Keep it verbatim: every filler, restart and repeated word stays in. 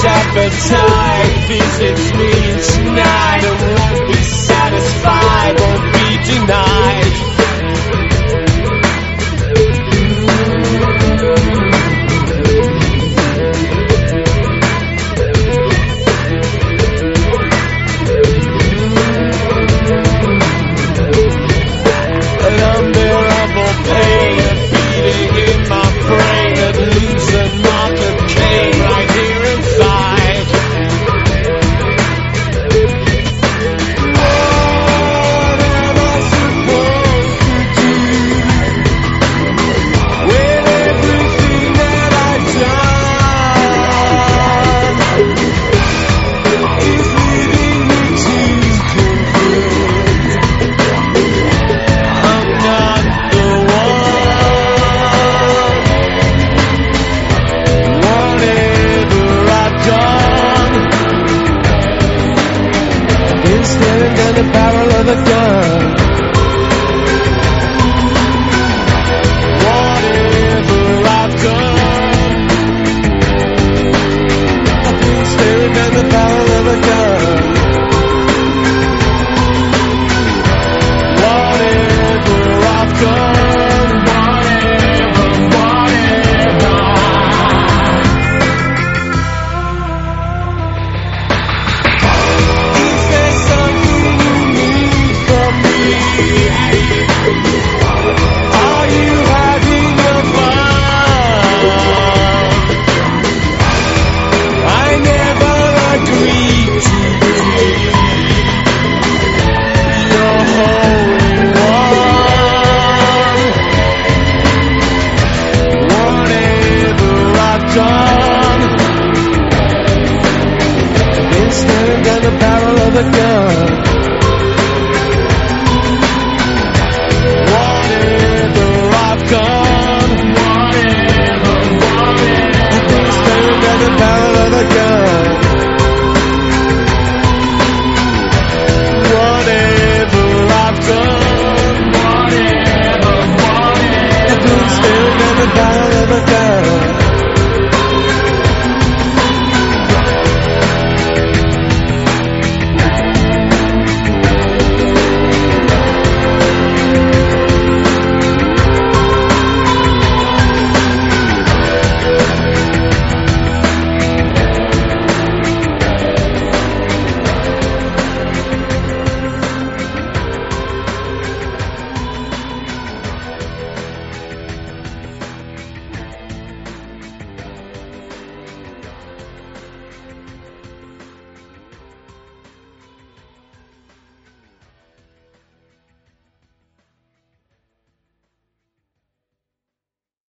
appetite visits me each night and won't be satisfied, won't be denied. An unbearable pain, a beating in my brain that leaves a mark of Cain right here inside. What am I supposed to do with everything that I've done? Is leading me to conclude I'm not the one. Whatever I've done, I've been staring down the barrel of a gun. Whatever I've done, I've been staring down the barrel of a gun. Whatever I've done, whatever, whatever. Is there something you need from me? Are you having your fun? I never agreed to be your holy one. Whatever I've done, I've been staring down the barrel of a gun.